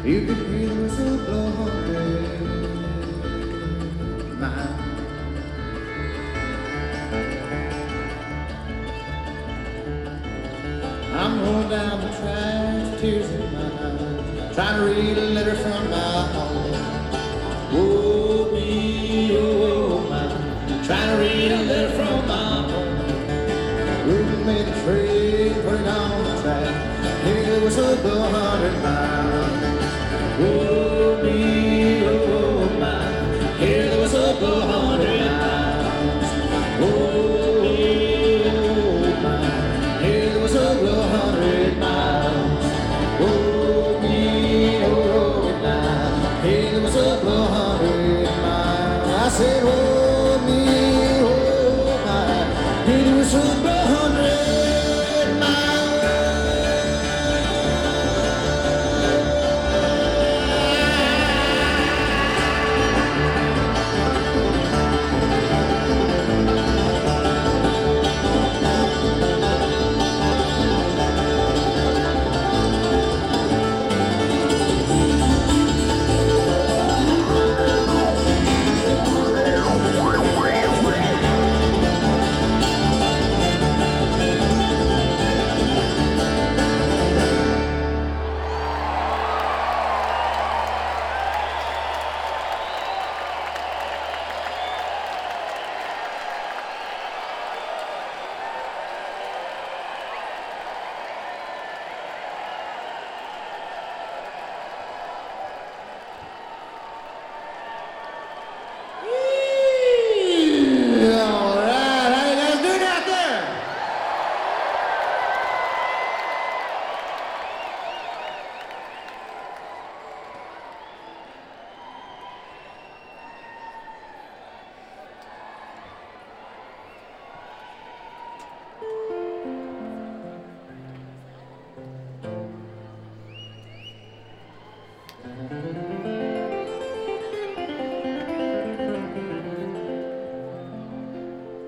You can hear the whistle blow 100 miles. I'm going down the track, tears in my eyes, trying to read a letter from my home. Oh me, oh my, trying to read a letter from my home. We made a trade, put it on the track, hear the whistle blow 100 miles. Oh me, oh my, hear the whistle blow 100 miles. Oh me, oh my, hear the whistle blow 100 miles. Oh me, oh my, hear the whistle blow 100 miles. I said, oh me, oh my, hear the whistle blow 100 miles.